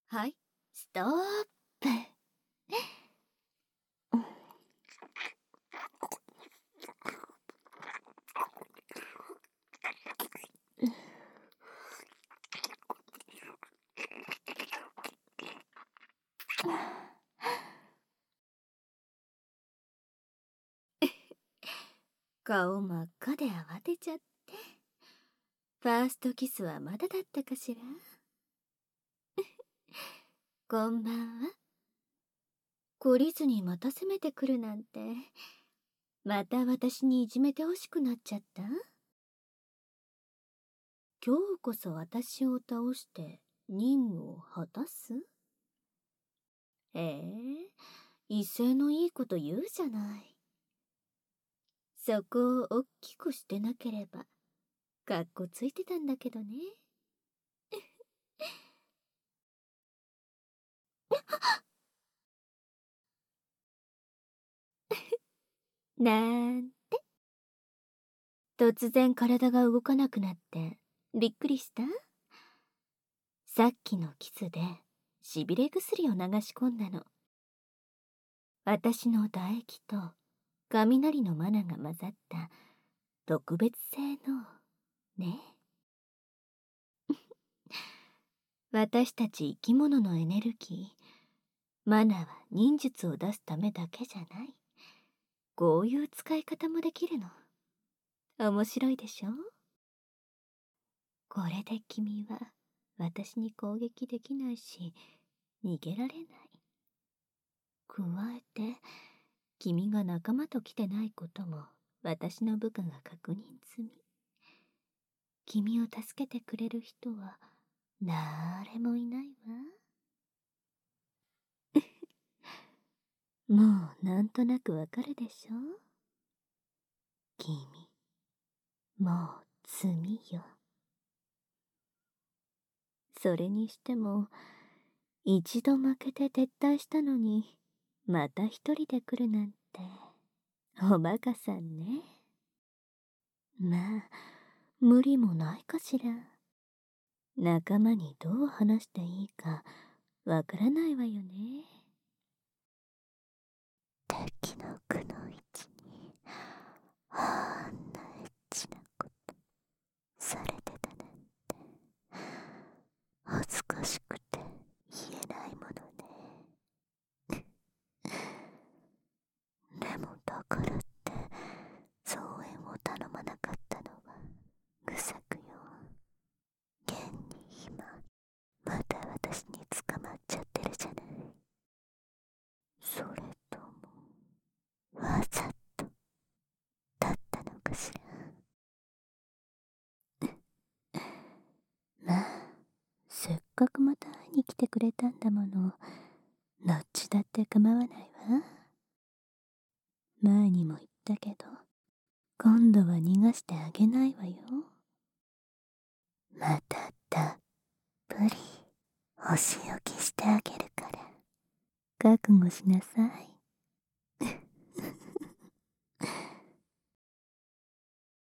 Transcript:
はい、ストップ。顔真っ赤で慌てちゃって。ファーストキスはまだだったかしら。こんばんは。懲りずにまた攻めてくるなんて、また私にいじめてほしくなっちゃった？今日こそ私を倒して任務を果たす？威勢のいいこと言うじゃない。そこをおっきくしてなければかっこついてたんだけどね。なんて。突然体が動かなくなってびっくりした？さっきのキスでしびれ薬を流し込んだの。私の唾液と雷のマナが混ざった特別性のね。私たち生き物のエネルギー、マナは忍術を出すためだけじゃない。こういう使い方もできるの。面白いでしょ？これで君は私に攻撃できないし、逃げられない。加えて、君が仲間と来てないことも私の部下が確認済み。君を助けてくれる人は誰もいないわ。もうなんとなくわかるでしょ？君、もう罪よ。それにしても、一度負けて撤退したのに、また一人で来るなんて、おバカさんね。まあ、無理もないかしら。仲間にどう話していいか、わからないわよね。敵のくの位置に、あんなエッチなことされてたなんて、恥ずかしくて言えないものね。でもだからって増援を頼まなかったのは愚策よ。現に今また私に捕まっちゃってるじゃない。それともわざとだったのかしら。まあ、せっかくまた会いに来てくれたんだもの、どっちだって構わないわ。前にも言ったけど、今度は逃がしてあげないわよ。またたっぷりお仕置きしてあげるから覚悟しなさい。